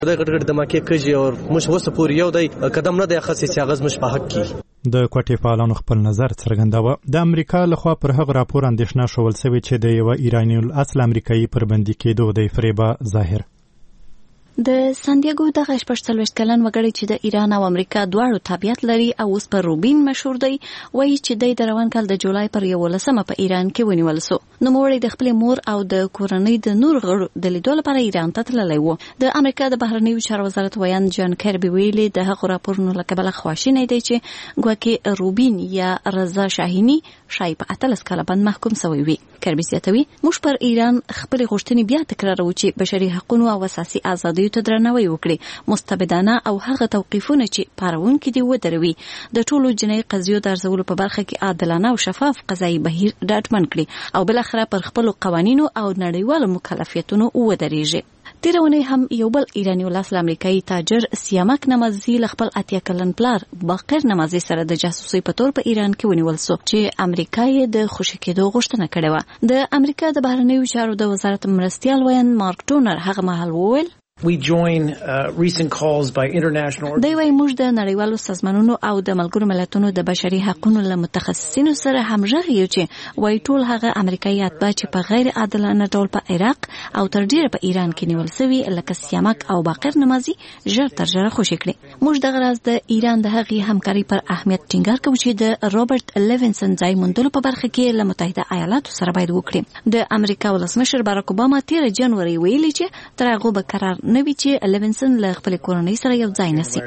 د ګډ دماکي کجی او مش وسه پوری یو دی قدم نه دی خاصه چې غز مش په حق کی د کوټې فعالانو خپل نظر څرګنداوه. د امریکا لخوا پر هغه راپور اندېښنه شول سوي چې د یو ایرانی الاصل امریکایي پر بندي کېدو د فریبا ظاهر. د سانتیاګو دغه 40 کلن وګړی چې د ایران او امریکا دواړو تابعیت لري او اوس پر روبین مشهور دی وایي چې د روان کال د جولای پر 11 په ایران کې ونیول سو. نو موري د خپل مور او د کورنۍ د نور غړو د لیدو لپاره ایران ته تللی و. د امریکا د بهرنیو چارو وزارت ویان جان کربي ویلي د هغه راپورونو لکه خواشینی دی چې ګواکې روبین یا رضا شاهینی شای په 13 کال باندې محکوم شوی وي. کربي زیاتوي موږ پر ایران خپل غوښتنې بیا تکراروو چې بشري حقوقو او اساسي ازادیو ته درناوی وکړي، مستبدانه او هغه توقیفونه چې پارونکي دي ودروي، د ټولو جنایي قضیو د ارزولو په برخه کې عادلانه او شفاف قضایي بهیر ډاډمن کړي او بل اخره پر خپل قوانینو او نړیوالو مکلفیتونو ودرېږي. تیرونه هم یو بل ایرانی الاصل امریکایي تاجر سیامک نمازی خپل 8 کلن پلار باقر نمازی سره د جاسوسي په تور په ایران کې ونیول سو چې امریکا یې د خوشی کېدو غوښتنه کړې و. د امریکا د بهرنیو چارو د وزارت مرستیال ویان مارک ټونر هغه مهال وویل We join recent calls by international دی وای موږ د نړیوالو سازمانونو او د ملګرو ملتونو د بشري حقوقو له متخصصینو سره همغږي یو چې وای ټول هغه امریکایي اتباع چې په غیر عادلانه ډول په عراق او تر ډیره په ایران کې نیول شوی لکه سیامک او باقر نمازی ژر تر ژره خوشی کړي. موږ دغه راز د ایران د هغې همکاري پر اهمیت ټینګار کوو چې د روبرت لیونسن ځای موندلو په برخه کې له متحده ایالاتو سره باید وکړي. د امریکا ولسمشر باراک اوباما 13 جنوري ویلي چې تر هغه به قرار نوي چې لیونسن له خپل کورنۍ سره یو ځای نسی.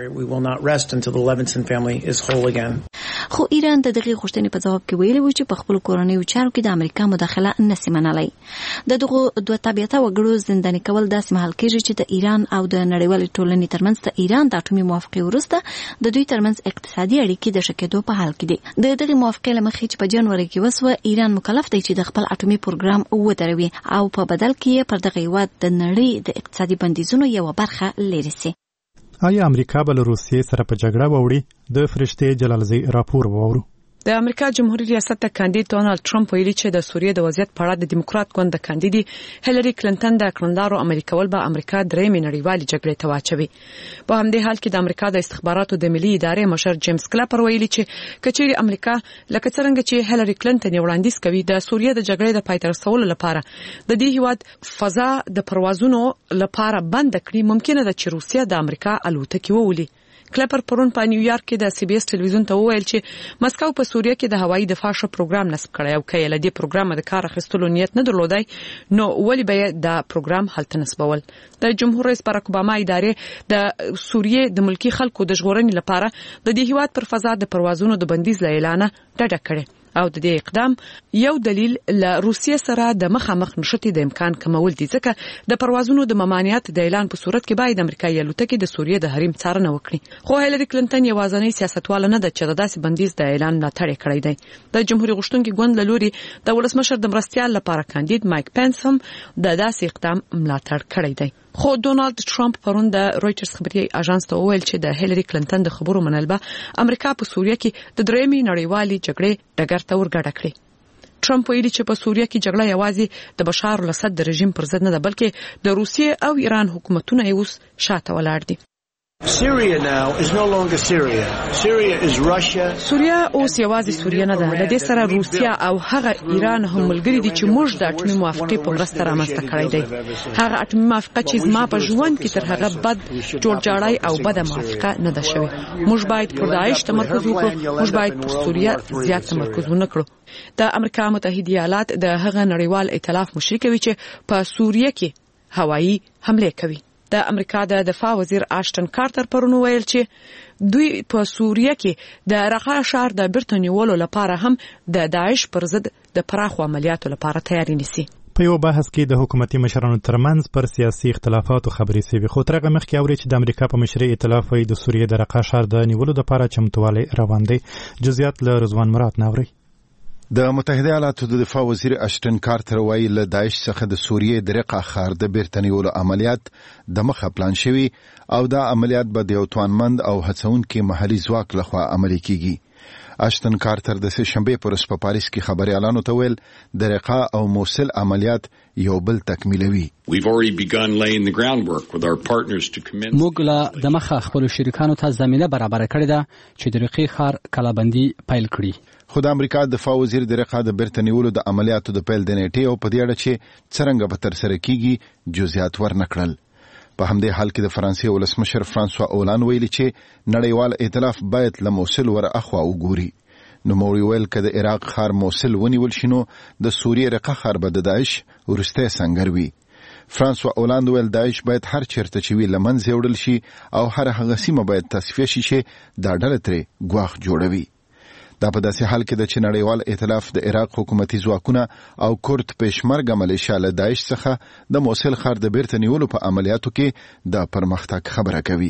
خو ایران د دغه غوښتنې په جواب کې ویلي و چې په خپل کورنۍ چارو کې د امریکا مداخله نسی منلای. د دغه دوه تابعیت وګړو زنداني کول داسې محل کېږي چې د ایران او د نړیوال ټولنې ترمنځ د ایران د اټومي موافقې وروسته د دوی ترمنځ اقتصادي اړیکې د شکېدو په حال کې دي. د دغه موافقې لمخې چې په جنوري کې وسوه ایران مکلف دی چې د خپل اټومي پروګرام ودروي او په بدل کې پر دغه هیواد د نړۍ د اقتصادي بندیزونو یو برخه لري سي. آیا امریکا بل روسیې سره په جګړه ووړي؟ د فرشته جلالزی راپور وورو. د امریکا جمهوریت ریاست ته کاندید ډونالد ټرمپ ویلي چې د سوریې د وضعیت په اړه د دیموکرات ګوند د کاندیدي هیلری کلینټن د کړندارو عملي کول به امریکا درېمې نړیوالې جګړې ته واچوي. په همدې حال کې د امریکا د استخباراتو د ملي ادارې مشر جیمز کلاپر ویلي چې کچېرې امریکا لکه څنګه چې هیلری کلینټن وړاندیز کوي د سوریې د جګړې د پای ته رسولو لپاره د دې هیواد فضا د پروازونو لپاره بند کړي، ممکنه ده چې روسیا د امریکا الوتکې وولي. کلپر پرون په نیویارک کې د سی بي اس ټلویزیون ته وویل چې مسکو په سوریه کې د هوایي دفاع ش پروګرام نصب کړی او کله دې پروګرام د کار اخیستلو نیت نه درلودای نو ولی به د پروګرام هلته نسبول. د جمهور رئیس باراک اوباما ادارې د سوریې د ملکی خلکو د ژغورنې لپاره د دې هیواد پر فضا د پروازونو د بندیز له اعلان ډډه کړې او د دې اقدام یو دلیل له روسیې سره د مخامخ نشټي د امکان کمول دي ځکه د پروازونو د ممانعت د اعلان په صورت کې باید امریکایي الوتکې د سوریې د حریم څارنه وکړي. خو هیلری کلینټن یوازینی سیاستواله نه ده چې د داسې بندیز د اعلان ملاتړ کړی دی. د جمهوریت غوښتونکي ګوند له لوري د ولسمشر د مرستیال لپاره کاندید مایک پنس هم د داسې اقدام ملاتړ کړی دی. خو ډونالد ټرمپ پرون د رويټرز خبري اژانس ته وویل چې د هیلری کلینټن د خبرو منل به امریکا په سوریه کې د درېمې نړیوالې جګړې ډګر ته ورګډه کړي. ټرمپ ویلي چې په سوریه کې جګړه یوازې د بشار الاسد د رژیم پر ضد نه ده بلکې د روسیې او ایران حکومتونه یې اوس شاته ولاړ دي. Syria now is no longer Syria. Syria is Russia. سوریه اوس یوازې سوریه نه ده، د دې سره روسیا او هغه ایران هم ملګری دي چې موږ د اټومي موافقې په مرسته رامنځته کړی دی. هغه اټومي موافقه چې زما په ژوند کې تر هغه بد جوړجاړی او بد موافقه نه ده شوې. موږ باید پر داعش تمرکز وکړو، موږ باید پر سوریه زیات تمرکز ونه کړو. د امریکا متحده ایالات د هغه نړیوال ائتلاف مشرک وي چې په سوریه کې هوایي حمله کوي. د امریکا د دفاع وزیر آشټن کارتر پرون ویل چې دوی په سوریه کې د رقه شهر د بیرته نیولو لپاره هم د داعش پر ضد د پراخو عملیاتو لپاره تیاری نیسي. په یو بحث کې د حکومتي مشرانو ترمنځ پر سیاسي اختلافاتو خبرې شوې، خو تر هغه مخکې اوري چې د امریکا په مشرۍ ائتلاف د سوریې د رقه شهر د نیولو لپاره چمتووالی روان دی. جزئیات له رضوان مراد ناوري. د متحده ایالاتو د دفاع وزیر اشټن کارتر وایي له داعش څخه د سوریې د رقه ښار د بیرته نیولو عملیات د مخه پلان شوي او دا عملیات به د یو توانمند او هڅونکي محلي ځواک لخوا عملي کیږي. اشتن کارتر د سه شنبه پر په پاریس کې خبريالانو ته ویل د رقا او موصل عملیات یو بل تکمیلوي. موږ لا د مخه خپل شریکانو ته زمينه برابر کړې ده چې د رقي خار کلابندي پیل کړي. خو د امریکا دفاع وزیر د رقا د برتنیولو د عملیاتو د پیل د نیټې او په دې اړه چې څنګه به تر سره کیږي جزئیات ورنکړل. په همدې حال کې د فرانسې ولسمشر فرانسوا اولان ویلي چې نړیوال ائتلاف باید له موصل ور اخوا وګوري. نو موري ویل کده عراق خار موصل ونیول شنو د سوریه رقه خار به د داعش ورسته سنگر وي. فرانسوا اولان ویل داعش باید هر چیرته چې وی لمن زیوړل شي او هر هغه سیمه باید تصفیه شي چې دا ډله ترې ګواخ جوړوي. دا په داسې حال کې د نړیوال ائتلاف د عراق حکومتي ځواکونه او کورد پېشمرګه ملیشیا له داعش څخه د موصل خار د بیرته نیولو په عملیاتو کې د پرمختګ خبره کوي.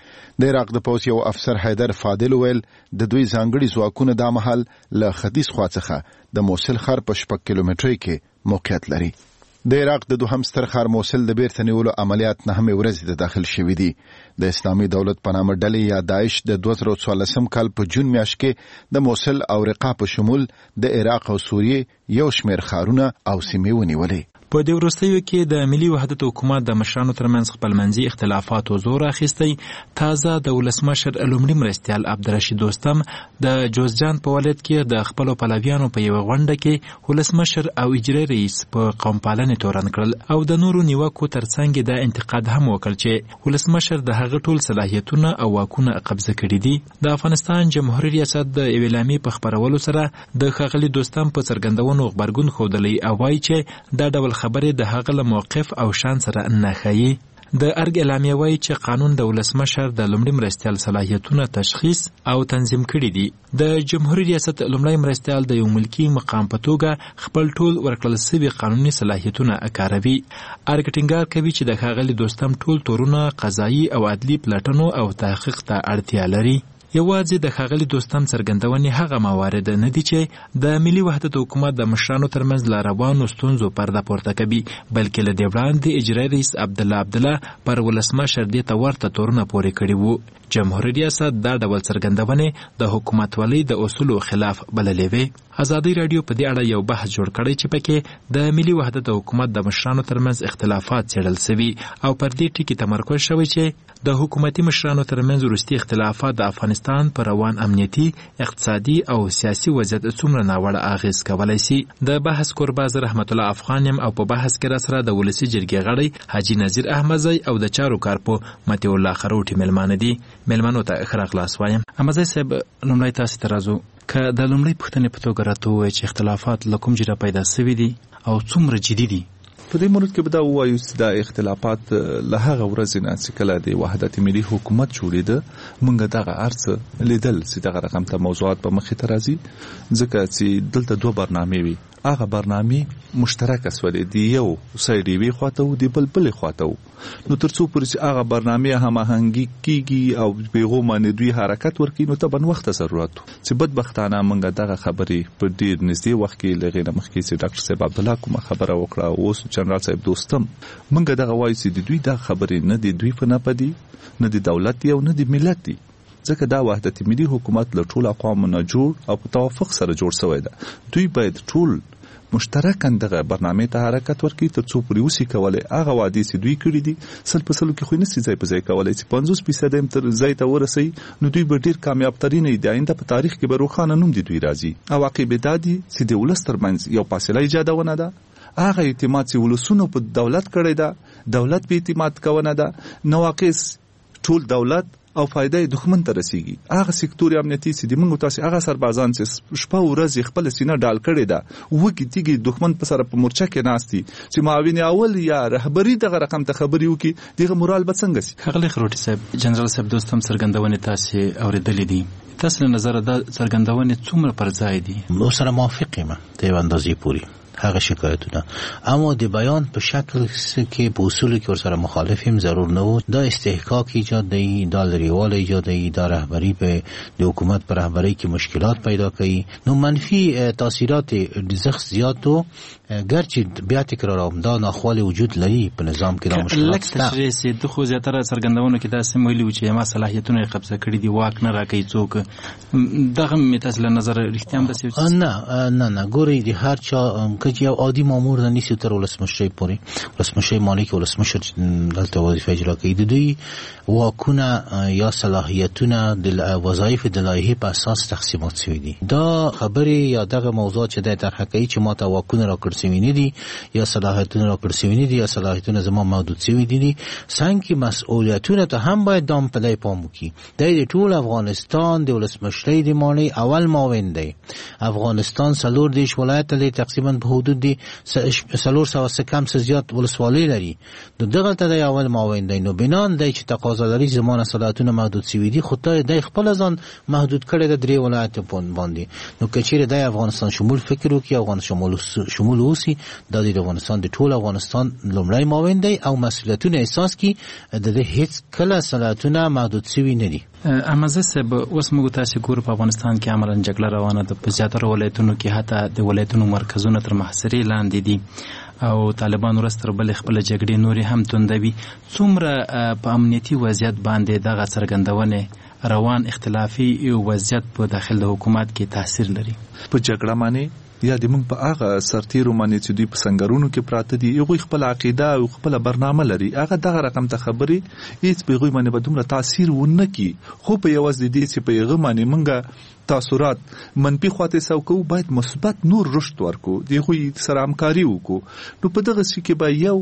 د عراق د پولیس یو افسر حیدر فاضل ویل د دوی ځانګړي ځواکونه د محل له ختیځ خوا څخه د موصل خار په 6 کیلومترۍ کې موقعیت لري. د عراق د دوهم ستر خار موصل د بیرته نیولو عملیات نه هم ورځ د داخل شوې دي. د اسلامي دولت په نامه ډلې یا داعش د 2014 کال په جون میاشت کې د موصل او رقا په شمول د عراق او سوریه یو شمېر خارونه او سیمې ونیولې. په دې وروستیو کې د ملي وحدت حکومت د مشرانو ترمنځ خپلمنځي اختلافاتو زور اخیستی. تازه د ولسمشر لومړي مرستیال عبدالرشید دوستم د جوزجان په ولایت کې د خپل پلویانو په یو غونډه کې ولسمشر او اجرایي رئیس په قوم پالنې تورن کړل او د نورو نیوکو ترڅنګ د انتقاد هم وکړ چې ولسمشر د هغه ټول صلاحیتونه او واکونه قبضه کړي دي. د افغانستان جمهوریت ریاست د اعلامیې په خبرولو سره د ښاغلي دوستم په څرګندونو خبرګون ښودلی او وایي چې دا ډول خبرې د هغه له موقف او شان سره نه ښیي. د ارګ اعلامیه وایي چې قانون د ولسمشر د لومړي مرستیال صلاحیتونه تشخیص او تنظیم کړي دي. د جمهوریت ریاست لومړی مرستیال د یو ملکی مقام په توګه خپل ټول ورکړل شوي قانوني صلاحیتونه کاروي. ارګ ټینګار کوي چې د ښاغلي دوستم ټول تورونه قضایي او عدلي پلټنو او تحقیق ته اړتیا لري. یوازې د ښاغلي دوستم څرګندونې هغه موارد نه دي چې د ملي وحدت حکومت د مشرانو ترمنځ له روانو ستونزو پرده پورته کوي، بلکې له دې وړاندې اجرایي رئیس عبدالله پر ولسمشر دې ته ورته تورونه پورې کړي وو. جمهوریت ریاست دا ډول څرګندونې د حکومتولۍ د اصولو خلاف بللې وې. ازادي راډیو په دې اړه یو بحث جوړ کړی چې پکې د ملي وحدت حکومت د مشرانو ترمنځ اختلافات څېړل شوي او پر دې ټکي تمرکز شوی چې د حکومتي مشرانو ترمنځ وروستي اختلافات د افغانستان پر روان امنیتي، اقتصادي او سیاسي وضعیت څومره ناوړه اغېز کولی شي. د بحث کوربه زه رحمت الله افغان یم او په بحث کې راسره د ولسي جرګې غړی حاجي نذیر احمدزی او د چارو کارپو متي الله خروټي مېلمانه دي. مېلمنو ته ښه راغلاست وایم. احمدزی صاحب، لومړی تاسې ته راځو. که د لومړۍ پوښتنې په توګه راته ووایئ چې اختلافات له کوم ځایه پیدا شوي دي او څومره جدي دي؟ په دې مورد کې به دا ووایو چې دا اختلافات له هغه ورځې نه چې کله د وحدت ملي حکومت جوړېده موږ دغه هر څه لیدل چې دغه رقم ته موضوعات په مخې ته راځي، ځکه چې دلته 2 برنامې وي. هغه برنامې مشترکه سولې دی، یو سایډ وی خواته او دی بل خواته. نو ترڅو پورې چې هغه برنامې هماهنګي کیږي او پیغام دوی حرکت ورکړي نو تبن وخت ضرورت چې بدبختانه موږ دغه خبرې په ډیر نږدې وخت کې لغې نه مخکې چې ډاکټر صاحب عبدالله کومه خبره وکړه، اوس جنرال صاحب دوستم موږ دغه وایي چې دوی دا خبرې نه دی دوی په نه پدي نه دی دولت دی او نه دی ملت دی، ځکه دا وحدت ملي حکومت له ټول اقوامو نه جوړ او په توافق سره جوړ شوی ده. دوی باید ټول مشترکاً دغه برنامې ته حرکت ورکړي ترڅو پورې وسی کولای هغه وعدې چې دوی کړې دي 100% کې خو نه سي ځای په ځای کولای چې 50% هم تر ځای ته ورسي نو دوی به ډیر کامیاب ترين دي. آینده په تاریخ کې به روښانه نوم دي دوی راځي او واقع به دادي چې د ولس ترمنځ یو فاصله ایجادونه ده. هغه اعتماد چې ولسونو په دولت کړی ده، دولت به اعتماد کوونه ده، نو واقع ټول دولت او فائدې دښمن ته رسیږي. هغه سکتور امنیتي چې د موږ تاسو هغه سربازان چې شپه او ورځ خپل سینه ډال کړي ده وګي تیږي دښمن په سره په مورچه کې ناشتي چې معاون اول یا رهبری دغه رقم ته خبري وکي دغه مورال به څنګه سي. خغلی خروټي صاحب، جنرال صاحب دوستم څرګندونې تاسو اوریدلې دي، تاسو له نظر د څرګندونې څومره پر ځای دي؟ نو سره موافق یم ته اندازې پوری هغه شکایتونه، اما د بیان په شکل کې په اصول کې ورسره مخالفیم ضرور نه و. دا استحقاق ایجاد دی، دا لريوال ایجاد دی، دا رهبری په د حکومت پر رهبری کې مشکلات پیدا کوي. نو منفي تاثیرات زخ زیات و ګرچې بیا تکراروم دا ناخوالې وجود لري په نظام کې. دا مشکلات شته. د خو زیاتره څرګندونه کې تاسو ویلي و چې ما صلاحیتونه قبضه کړی دي، واک نه راکې څوک. دغه متاس له نظر اړتیا هم دسي نه ګوري د هر چا که یو عادي مامور نه نیسي تر ولسمشر پورې، ولسمشر مالک ولسمشر دلته وظیفه اجرا کوي. د دوی واکونه یا صلاحیتونه د وظایف د لایحې په اساس تقسیمات شوي دي. دا خبرې یا دغه موضوع چې د طرح کوي چې ما ته واکونه راکړل شوي نه دي یا صلاحیتونه راکړل شوي نه دي یا صلاحیتونه زما محدود شوي دي، څنګه مسؤلیتونه ته هم باید دام په لای پام وکړي. د ټول افغانستان د ولسمشر د مالی اول معاون دی. افغانستان 4 ولایت له تقریبا په حدود دي 400 کم څه زیات ولسوالۍ لري. دغه ته د اول معاون دی. نو بنان دی چې تقاضا لري زمانه صلاحیتونه محدود شوي دي، خو ته د خپل ځان محدود کړی د 3 ولایت باندې. نو کچېره د افغانستان شمول فکر وکړي، افغانستان شمول اوسي، د افغانستان د ټول افغانستان لومړی معاون دی او مسؤلیتونه احساس کی د هیڅ کله صلاحیتونه محدود شوي نه دي. امازه سب اوس موږ تاسو ګور په افغانستان کې عملاً جګړه روانه ده. په زیاتره ولایتونو کې حتی د ولایتونو مرکزونه تر محاصرې لاندې دي او طالبان ورستر بل خپل جګړې نوري هم توندوي. څومره په امنیتي وضعیت باندې دغه څرګندونه روان اختلافي وضعیت په داخل د حکومت کې تاثیر لري؟ په جګړه باندې یا د موږ په هغه سرتیرو باندې چې دوی په سنگرونو کې پراته دي، یو خپل عقیده او خپل برنامه لري، هغه دغه رقم ته خبري هیڅ په غوي باندې بدومره تاثیر ونه کی. خو په یوازې دې چې په یغه باندې موږ تاثیرات منفي خواته سوکو، باید مثبت نور رشد ورکو، دغه سره همکاري وکړو. نو په دغه شي کې به یو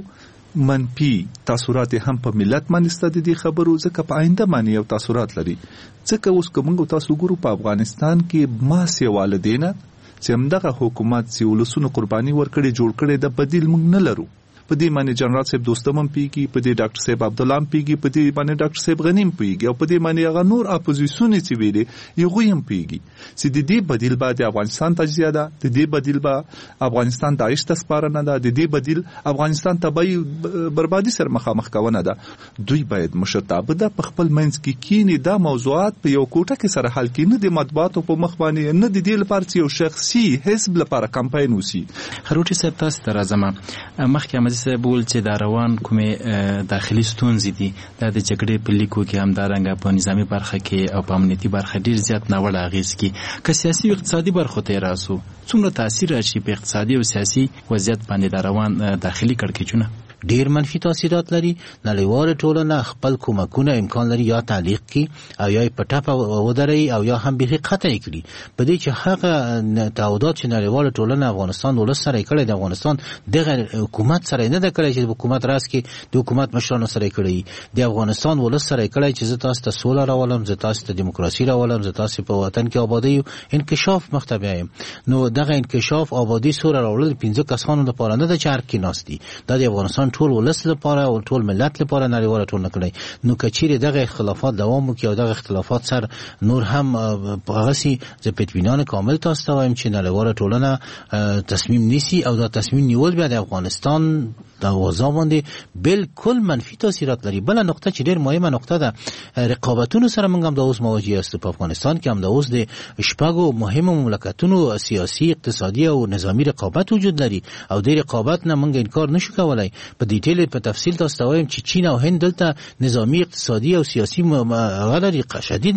منفي تاثیرات هم په ملت باندې ستدي دي خبرو، ځکه په آینده باندې یو تاثیرات لري. ځکه اوس کومه تاسو ګورو په افغانستان کې ماسه والدینه چې همدغه حکومت چې ولسونو قرباني ورکړي جوړ کړي د بدیل موږ نه لرو. په دې باندې جنرال صاحب دوستم هم پیږي، په دې ډاکټر صاحب عبد الله هم پیږي، په دې باندې ډاکټر صاحب غنیم پیږي او په دې باندې هغه نور اپوزیشن چې ویلي یو هم پیږي چې د دې بدیل بعد افغانستان تجزیه ده، د دې بدیل به افغانستان داعش ته سپارنه ده، د دې بدیل افغانستان تبعی بربادي سره مخامخ کونه ده. دوی باید مشرتابه ده په خپل منځ کې کینی دا موضوعات په یو کوټه کې سره حل کړي، نه د مطبوعاتو په مخ باندې، نه د دې لپاره چې یو شخصي حزب لپاره کمپاین وسی. خروټي صاحب تاسو ته راځم. مخکې امازي صاحب ول چې دا روان کومه داخلي ستونزې دي د جګړې په لیکو کې هم دارنګ په نظامی برخه کې او په امنیتي برخه ډیر زیات ناوړه اغیز کی که سیاسي او اقتصادي برخه ته راسو څومره تاثیر اچي په اقتصادي او سیاسي وضعیت باندې دا روان داخلي کړکېچونه ډیر منفي تاثیرات لري. نړیواله ټولنه خپل کومکونه امکان لري یا تعلیق کی او یا پټاپه ودري او یا هم به قطع کړي. په دې چې هغه تعهدات چې نړیواله ټولنه افغانستان ولس سره کړي د افغانستان د حکومت سره نه د کړي چې حکومت راس کې د حکومت مشرانو سره کړي، د افغانستان ولس سره کړي چې زه تاسو ته سوله راولم، زه تاسو ته دیموکراسي راولم، زه تاسو په وطن کې آبادی او انکشاف مختبیم. نو دغه انکشاف آبادی سره راولل 15 کسانو لپاره نه د چارک کې ناستي، د افغانستان ټول ولس لپاره او ټول ملت لپاره نړیواله ټولنه کړي. نو کچېره دغه اختلافات دوام وکړي او دغه اختلافات سره نور هم پاغسي ز پټوینان کامل تاسو ته وایم چې نړیواله ټولنه تصمیم نیسي او دا تصمیم نیول بیا د افغانستان د اوضاع باندې بالکل منفي تاثیرات لري. بل نقطه چې ډېر مهمه نقطه ده، رقابتونو سره موږ هم د اوس مواجه است. په افغانستان کې هم د اوس د شپږو مهمو مملکتونو سیاسي، اقتصادي او نظامی رقابت وجود لري او د رقابت نه موږ انکار نشو کولای. په ډیټیل په تفصیل تاسو ته وایم چې چین او هند دلته نظامی، اقتصادي او سیاسي غلري شدید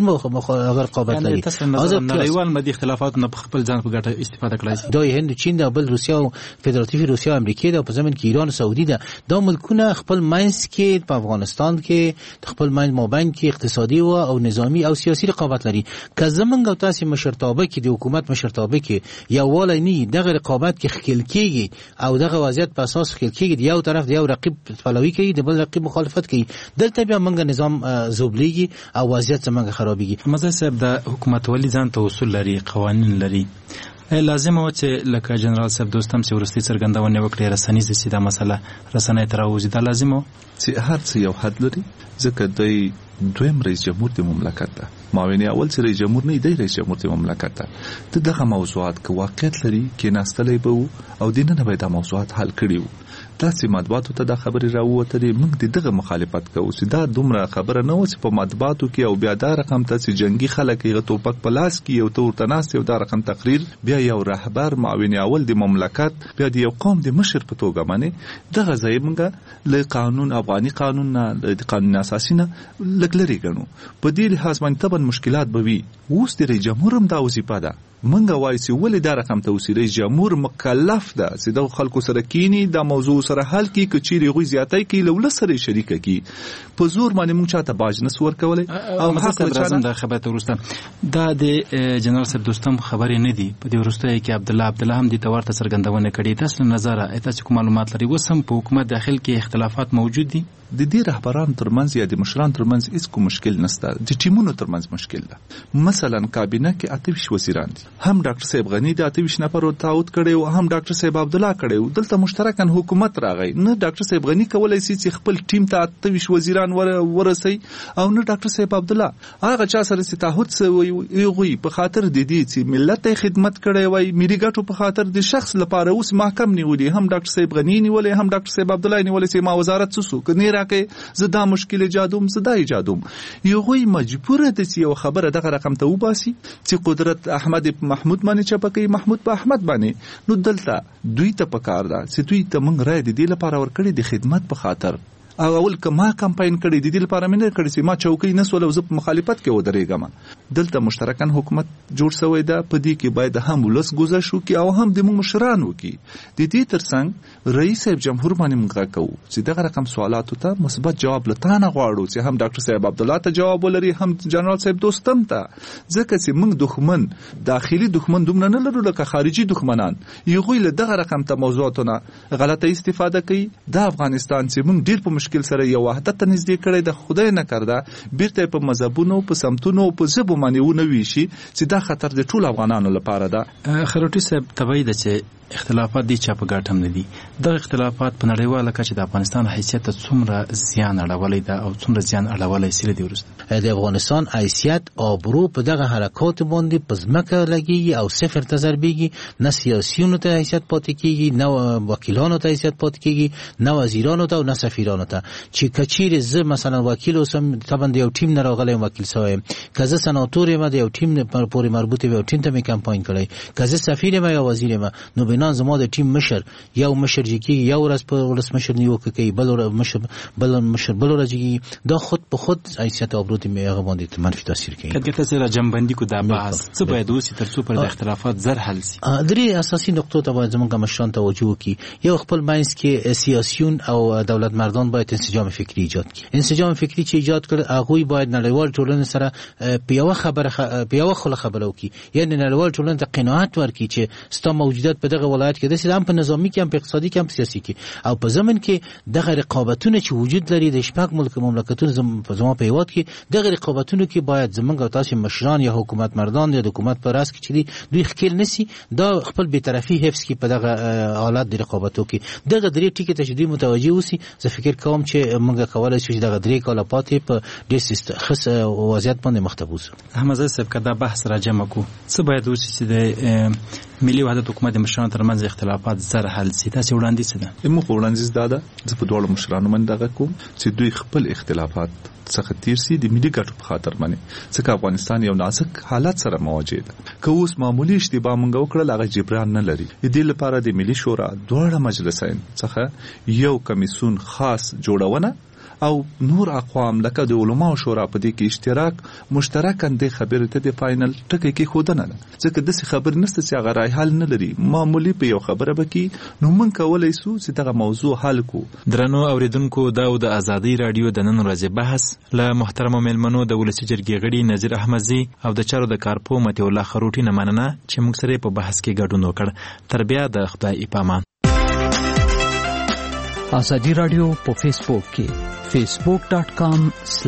رقابت لري. نړیوال مدي اختلافات نه خپل ځان په ګټه استفاده کړای. دا هند، چین او بل روسیا او فدراتیوي روسیا او امریکا د په ځمن کې ایران او سعودي ده. دا ملکونه خپل منځ کې په افغانستان کې خپل منځ مابین کې اقتصادي او نظامی او سیاسي رقابت لري. که زمونږ او تاسو مشرتابه کې د حکومت مشرتابه کې یووالی نه دغه رقابت کې خلل کېږي او دغه وضعیت په اساس خلل کېږي، یو طرف د یو رقیب پلوي کوي، د بل رقیب مخالفت کوي، دلته بیا موږ نظام زوبليږي او وضعیت زمونږ خرابېږي. مزه صاحب د حکومت ولی ځان ته اصول لري، قوانین لري. لازم و چې لکه جنرال صاحب دوستم چې ورستي څرګندونه وکړي رسنیز سیده مسله رسنۍ تر اوځي دا لازم و چې هر څه یو حد لري، ځکه دوی دویم رئیس جمهور د مملکت ته معاون اول چې رئیس جمهور نه دی رئیس جمهور د مملکت ته دغه موضوعات که واقعیت لري کې ناستلې به او دینه به د موضوعات حل کړي تاسو مطبوعاتو ته د خبرې راووتلې موږ دغه مخالفت کوو چې دا دومره خبره نه و چې په مطبوعاتو کې او بیا دا رقم ته چې جنگي خلک یې توپک په لاس کې یو تور تناست یو دا رقم تقریر بیا یو رهبر معاون اول د مملکت بیا د یو قوم د مشر په توګه باندې دغه ځای موږ له قانون افغاني قانون نه د قانون اساسي نه لګلري ګڼو په دې لحاظ باندې طبعا مشکلات به وي اوس د رئیس جمهور هم دا وظیفه ده منګه وایي چې ولې دا رقم ته وسیله جمهور مکلف ده چې د خلکو سره کینی دا موضوع سره حل کی کچيري غوي زیاتای کی لول سره شریک کی په زور باندې مونږ چاته باج نه سور کولای او حق لازم د خبرته ورسته دا د جنرال صاحب دوستم خبرې نه دي په دې ورسته کې عبد الله هم د تورته سرګندونه کړي تاسو نظر تاسو کوم معلومات لري وسم په حکومت داخل کې اختلافات موجود دي د دې رهبران ترمنځ یا د مشران ترمنځ هیڅ کوم مشکل نشته د ټیمونو ترمنځ مشکل ده مثلا کابینه کې 28 وزیران دي هم ډاکټر صاحب غنی د 28 نفر تعهد کړي او هم ډاکټر صاحب عبد الله کړي دلته مشترکاً حکومت راغی نه ډاکټر صاحب غنی کولای شي چې خپل ټیم ته 28 وزیران ورسي او نه ډاکټر صاحب عبد الله هغه چا سره چې تعهد سوی وي په خاطر د دې چې ملت خدمت کړي وای ملي ګټو په خاطر د شخص لپاره اوس محکم نیولې هم ډاکټر صاحب غنی نیولې هم ډاکټر صاحب عبد الله نیولې چې ما وزارت سوسو کني راکې زدا مشکل ایجادوم زدا ایجادوم یو غوي مجبور دي چې یو خبره دغه رقم ته وباسي چې قدرت احمد محمود باندې چپکې محمود په احمد باندې نو دلته دوی ته پکار ده چې دوی ته موږ راي دي لپاره ورکړي د خدمت په خاطر او اول کما کمپاین کړی د دې لپاره مې نه کړی چې ما چوکۍ نسول او زه په مخالفت کې ودرېږم دلته مشترکاً حکومت جوړ شوی ده په دې کې باید هم ولس گذشت وکي او هم د مشران وکي د دې ترڅنګ رئیس جمهور باندې موږ کوو چې دغه رقم سوالاتو ته مثبت جواب لته نه غواړو چې هم ډاکټر صاحب عبد الله ته جواب ولري هم جنرال صاحب دوستم ته ځکه چې موږ دښمن داخلي دښمن دومره نه لرو لکه خارجي دښمنان یو له دغه رقم ته موضوعاتونه غلطه استفاده کوي د افغانستان چې موږ ډیر په مشکل سره یو وحدت نږدې کړي د خدای نه کړدا بیرته په مذهبونو په سمتونو په ژبو باندې ونوي شي چې دا خطر د ټول افغانانو لپاره ده خروټي صاحب تبعید چې اختلافات دي چې په ګټم نه دي د اختلافات په نړیواله کچه د افغانستان حیثیت څومره زیان اړولې ده او څومره زیان اړولې سره دی ورسته د افغانستان حیثیت آبرو په دغه حرکات باندې پزماکه لګي او صفر تجربېږي نه سیاسيونو ته حیثیت پاتې کیږي نه وکیلانو ته حیثیت پاتې کیږي نه وزیرانو ته او نه سفیرانو ته چې کچیر ز مثلا وکیل اوسم طبعا د یو ټیم نه راغلی وکیل سوی کزه سناتور ما د یو ټیم پورې مربوط یو ټیم ته می کمپاین کړی کزه سفیر ما یا وزیر ما نو بنا زما د ټیم مشر یو مشر جکی یو ورځ په ولس مشر نیو کوي بل مشر بل ورځ دا خود په خود حیثیت او برود می هغه باندې منفي تاثیر کوي کله چې را جنبندي کو دا بحث څه باید اوس تر څو پر د اختلافات زر حل شي درې اساسي نقطو ته باید زموږ مشران توجه وکړي یو خپل ماینس کې سیاسيون او دولت مردان باید انسجام فکری ایجاد کړي انسجام فکری چې ایجاد کړي هغه باید نړیوال ټولنې سره په یو خبره وکړي یعنی نړیوال ټولنې ته قناعت ورکړي چې ستاسو موجودیت په دغه ولایت کې د سیستم په نظامی کې هم په اقتصادي کې هم سیاسي کې او په زمن کې دغه رقابتونه چې وجود لري د شپږ مملکتونو زموږ په هیواد کې دغه رقابتونه کې باید زمونږ تاسو مشران یا حکومت مردان یا حکومت پر راس کې چې دوی خکل نسی دا خپل بی‌طرفي حفظ کې په دغه حالات د رقابتو کې دغه درې ټکي ته چې دوی متوجي اوسي زه فکر کوم چې موږ کولای شو چې دغه درې کاله پاتې په ډېر خاص وضعیت باندې مختبوز احمد صاحب کدا بحث را جمع کو څه باید اوسي چې د ملي وحدت حکومت د مشرانو ترمنځ اختلافات زر حل شي تاسو وړاندیز ده موږ وړاندیز ده چې په ډول مشرانو باندې دغه کوم چې دوی خپل اختلافات څخه تیر سي د ملي ګټو په خاطر باندې ځکه افغانستان یو نازک حالت سره مواجه ده که اوس معمولی اشتباه مونږ وکړل هغه جبران نه لري د دې لپاره د ملي شورا دواړه مجلسین څخه یو کمیسون خاص جوړونه او نور اقوام لکه د علماء شورا په دې کې اشتراک مشترکاً د خبرې ته د فائنل ټکی کې خودنه ده ځکه د څه خبر نشته چې هغه راي حل نه لري معمولی په یو خبره بکی نو مونږ کولای شو چې دغه موضوع حل کو درنو اوریدونکو دا د ازادي رادیو د نن ورځې بحث له محترم مېلمنو د ولسی جرګې غړي نذیر احمدزي او د چارو د کارپو متي الله خروټي نه مننه چې موږ سره په بحث کې ګډون وکړ تر بیا د خدای پامان ازادي رادیو په فیسبوک کې facebook.com